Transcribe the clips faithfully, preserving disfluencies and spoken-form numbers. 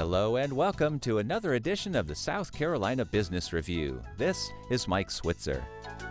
Hello and welcome to another edition of the South Carolina Business Review. This is Mike Switzer.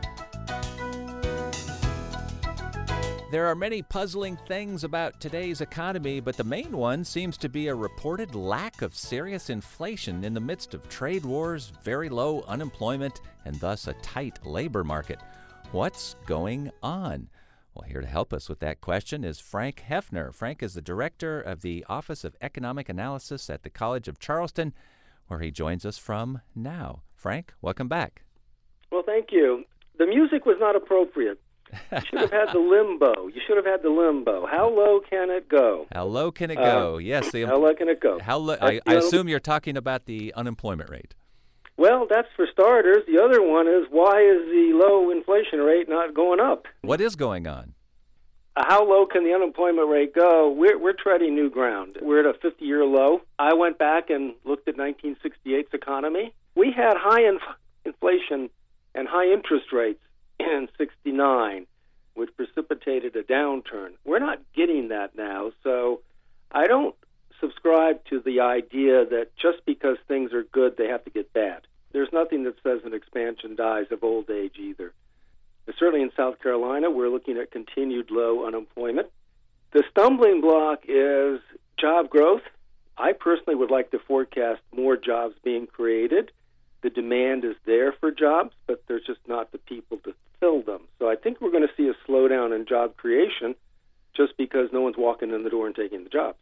There are many puzzling things about today's economy, but the main one seems to be a reported lack of serious inflation in the midst of trade wars, very low unemployment, and thus a tight labor market. What's going on? Well, here to help us with that question is Frank Hefner. Frank is the director of the Office of Economic Analysis at the College of Charleston, where he joins us from now. Frank, welcome back. Well, thank you. The music was not appropriate. You should have had the limbo. You should have had the limbo. How low can it go? How low can it go? Uh, yes. The, how low can it go? How lo- I, I assume you're talking about the unemployment rate. Well, that's for starters. The other one is, why is the low inflation rate not going up? What is going on? Uh, how low can the unemployment rate go? We're, we're treading new ground. We're at a fifty-year low. I went back and looked at nineteen sixty-eight's economy. We had high inf- inflation and high interest rates in sixty-nine, which precipitated a downturn. We're not getting that now, so I don't subscribe to the idea that just because things are good, they have to get bad. There's nothing that says an expansion dies of old age either. And certainly in South Carolina, we're looking at continued low unemployment. The stumbling block is job growth. I personally would like to forecast more jobs being created. The demand is there for jobs, but there's just not the people to fill them. So I think we're going to see a slowdown in job creation just because no one's walking in the door and taking the jobs.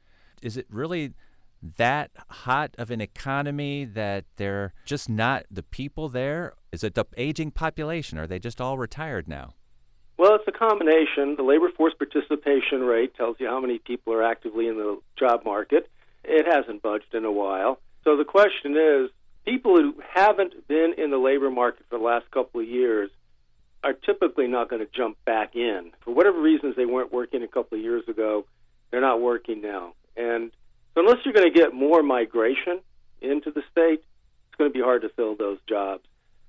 Is it really that hot of an economy that they're just not the people there? Is it the aging population? Are they just all retired now? Well, it's a combination. The labor force participation rate tells you how many people are actively in the job market. It hasn't budged in a while. So the question is, people who haven't been in the labor market for the last couple of years are typically not going to jump back in. For whatever reasons they weren't working a couple of years ago, they're not working now. And so unless you're going to get more migration into the state, it's going to be hard to fill those jobs.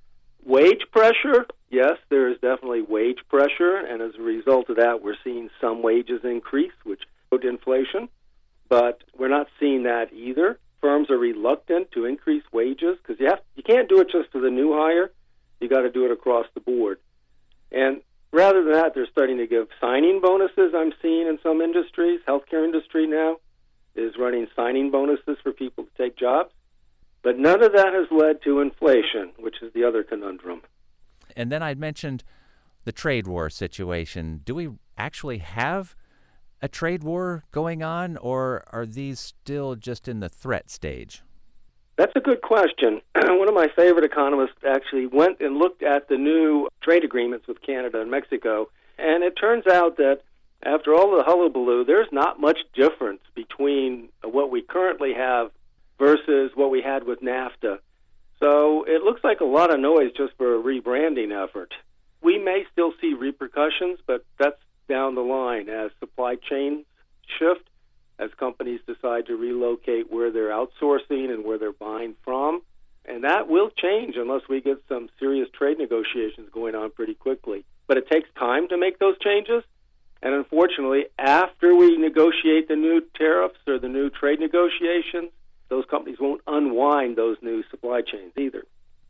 Wage pressure, yes, there is definitely wage pressure, and as a result of that, we're seeing some wages increase, which put inflation, but we're not seeing that either. Firms are reluctant to increase wages because you have you can't do it just for the new hire. You got to do it across the board. And rather than that, they're starting to give signing bonuses. I'm seeing in some industries, healthcare industry now is running signing bonuses for people to take jobs. But none of that has led to inflation, which is the other conundrum. And then I mentioned the trade war situation. Do we actually have a trade war going on, or are these still just in the threat stage? That's a good question. One of my favorite economists actually went and looked at the new trade agreements with Canada and Mexico, and it turns out that after all the hullabaloo, there's not much difference between what we currently have versus what we had with NAFTA. So it looks like a lot of noise just for a rebranding effort. We may still see repercussions, but that's down the line as supply chains shift, as companies decide to relocate where they're outsourcing and where they're buying from. And that will change unless we get some serious trade negotiations going on pretty quickly. But it takes time to make those changes. And unfortunately, after we negotiate the new tariffs or the new trade negotiations, those companies won't unwind those new supply chains either.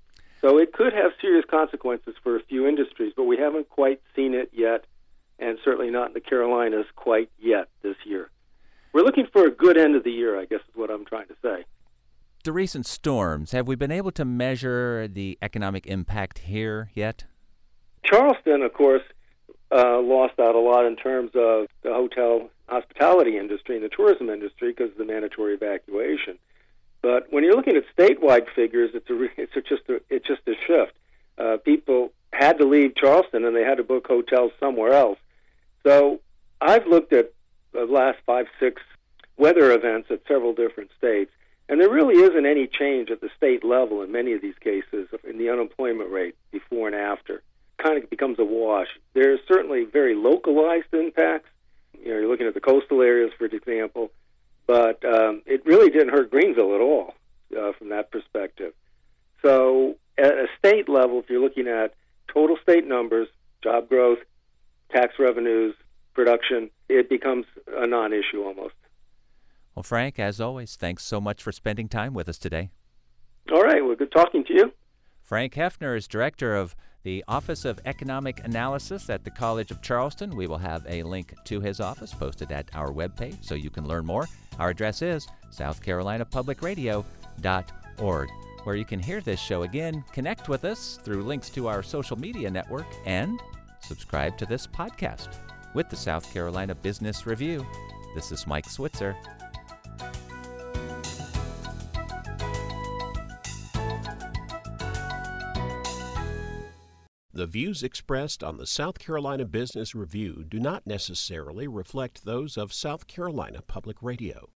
So it could have serious consequences for a few industries, but we haven't quite seen it yet, and certainly not in the Carolinas quite yet this year. We're looking for a good end of the year, I guess is what I'm trying to say. The recent storms, have we been able to measure the economic impact here yet? Charleston, of course, uh, lost out a lot in terms of the hotel hospitality industry and the tourism industry because of the mandatory evacuation. But when you're looking at statewide figures, it's a it's a, just a it's just a shift. Uh, people had to leave Charleston and they had to book hotels somewhere else. So I've looked at the last five, six weather events at several different states, and there really isn't any change at the state level in many of these cases in the unemployment rate before and after. It kind of becomes a wash. There's certainly very localized impacts. You know, you're looking at the coastal areas, for example, but um, it really didn't hurt Greenville at all uh, from that perspective. So at a state level, if you're looking at total state numbers, job growth, tax revenues, production, it becomes a non-issue almost. Well, Well, Frank, as always, thanks so much for spending time with us today. All right. Well, good talking to you. Frank Hefner is director of the Office of Economic Analysis at the College of Charleston. We will have a link to his office posted at our webpage so you can learn more. Our address is south carolina public radio dot org, where you can hear this show again, connect with us through links to our social media network, and subscribe to this podcast. With the South Carolina Business Review, this is Mike Switzer. The views expressed on the South Carolina Business Review do not necessarily reflect those of South Carolina Public Radio.